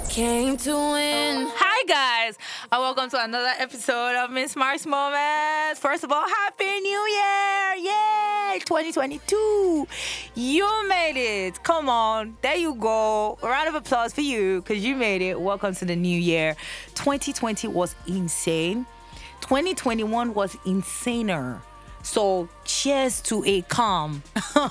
Came to win. Hi guys, and welcome to another episode of Miss Mark's Moments. First of all, Happy New Year! Yay! 2022. You made it. Come on. There you go. A round of applause for you because you made it. Welcome to the new year. 2020 was insane. 2021 was insaner. So cheers to a calm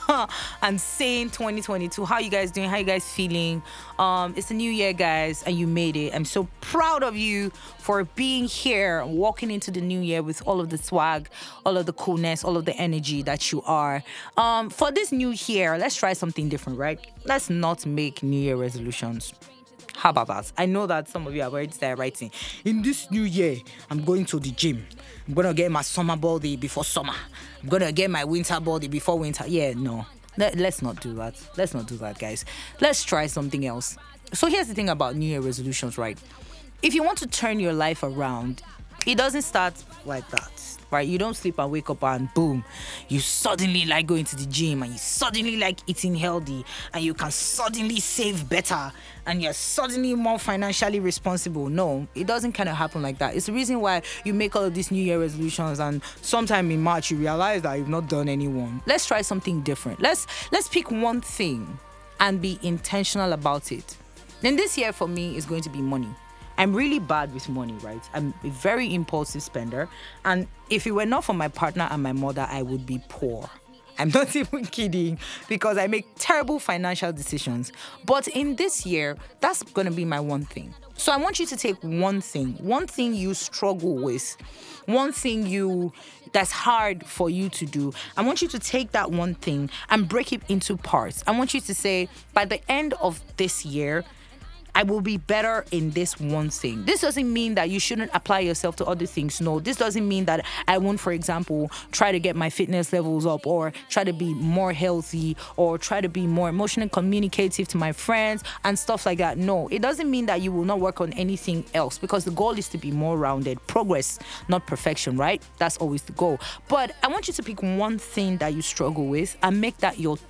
and sane 2022. How you guys doing? How you guys feeling? It's a new year, guys, and you made it. I'm so proud of you for being here, walking into the new year with all of the swag, all of the coolness, all of the energy that you are. For this new year, let's try something different, right? Let's not make New Year resolutions. How about that? I know that some of you have already started writing. In this new year, I'm going to the gym. I'm going to get my summer body before summer. I'm going to get my winter body before winter. Yeah, no. Let's not do that. Let's not do that, guys. Let's try something else. So here's the thing about New Year resolutions, right? If you want to turn your life around, it doesn't start like that, right? You don't sleep and wake up and boom, you suddenly like going to the gym and you suddenly like eating healthy and you can suddenly save better and you're suddenly more financially responsible. No, it doesn't kind of happen like that. It's the reason why you make all of these New Year resolutions and sometime in March you realize that you've not done any one. Let's try something different. Let's pick one thing and be intentional about it. Then this year for me is going to be money. I'm really bad with money, right? I'm a very impulsive spender. And if it were not for my partner and my mother, I would be poor. I'm not even kidding because I make terrible financial decisions. But in this year, that's going to be my one thing. So I want you to take one thing you struggle with, one thing that's hard for you to do. I want you to take that one thing and break it into parts. I want you to say, by the end of this year, I will be better in this one thing. This doesn't mean that you shouldn't apply yourself to other things. No, this doesn't mean that I won't, for example, try to get my fitness levels up or try to be more healthy or try to be more emotionally communicative to my friends and stuff like that. No, it doesn't mean that you will not work on anything else because the goal is to be more rounded. Progress, not perfection, right? That's always the goal. But I want you to pick one thing that you struggle with and make that your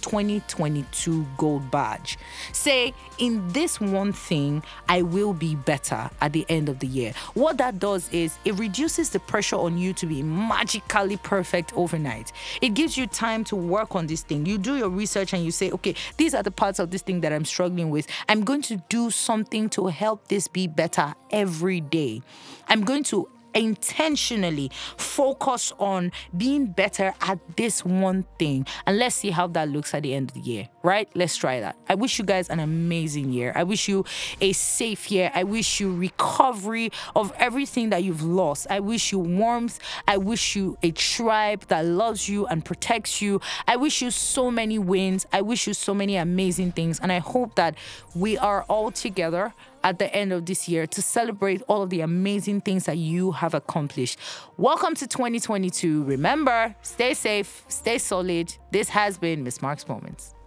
2022 gold badge. Say, in this one thing, I will be better at the end of the year. What that does is it reduces the pressure on you to be magically perfect overnight. It gives you time to work on this thing. You do your research and you say, okay, these are the parts of this thing that I'm struggling with. I'm going to do something to help this be better every day. I'm going to intentionally focus on being better at this one thing, and let's see how that looks at the end of the year, right? Let's try that. I wish you guys an amazing year. I wish you a safe year. I wish you recovery of everything that you've lost. I wish you warmth. I wish you a tribe that loves you and protects you. I wish you so many wins. I wish you so many amazing things, and I hope that we are all together at the end of this year to celebrate all of the amazing things that you have accomplished. Welcome to 2022. Remember, stay safe, stay solid. This has been Miss Mark's Moments.